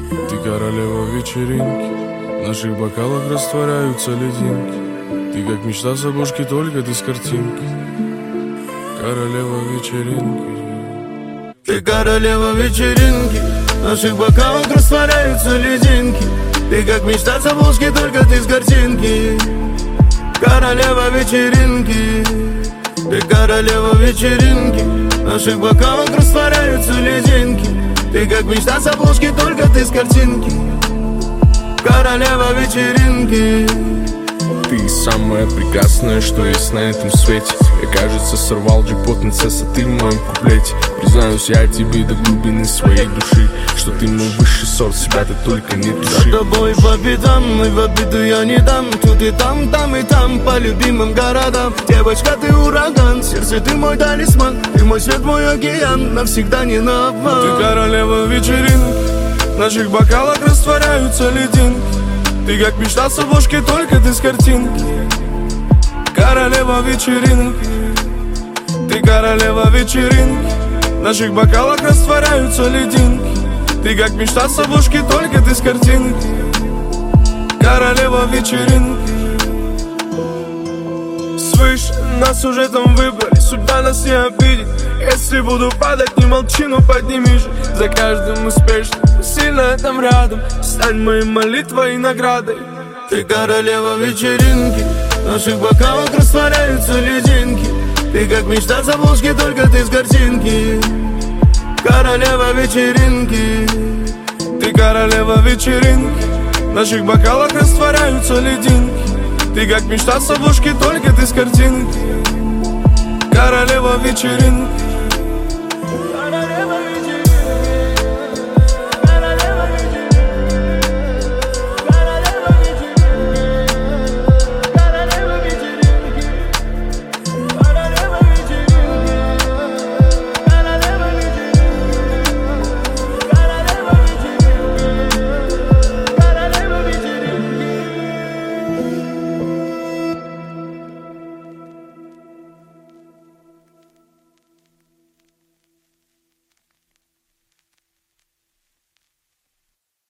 Ты королева вечеринки, в наших бокалах растворяются лединки. Ты как мечта с обложки, только ты с картинки. Королева вечеринки. Ты королева вечеринки, в наших бокалах растворяются лединки. Ты как мечта с обложки, только ты с картинки. Королева вечеринки. Ты королева вечеринки, в наших бокалах растворяются лединки. Ты как мечта с обложки, только ты с картинки. Королева вечеринки. Ты самая прекрасная, что есть на этом свете. Я, кажется, сорвал джекпот, принцесса, ты в моем куплете. Признаюсь я тебе до глубины своей души, что ты мой высший сорт, себя ты только не туши. За тобой по пятам, и в обиду я не дам. Тут и там и там, по любимым городам. Девочка, ты ураган, в сердце ты мой талисман. Ты мой свет, мой океан, навсегда не на обман. Ты королева вечеринки, в наших бокалах растворяются лединки. Ты как мечта с обложки, только ты с картинки. Королева вечеринки. Ты королева вечеринки, в наших бокалах растворяются лединки. Ты как мечта с обложки, только ты с картинки. Королева вечеринки. Свыше нас уже там выбрали, судьба нас не обидит. Если буду падать, не молчи, но подними же. За каждым успешным, сильно там рядом. Стань моей молитвой и наградой. Ты королева вечеринки, в наших бокалах растворяются лединки. Ты как мечта с обложки, только ты с картинки. Королева вечеринки. Ты королева вечеринки, в наших бокалах растворяются лединки. Ты как мечта с обложки, только ты с картинки. Королева вечеринки.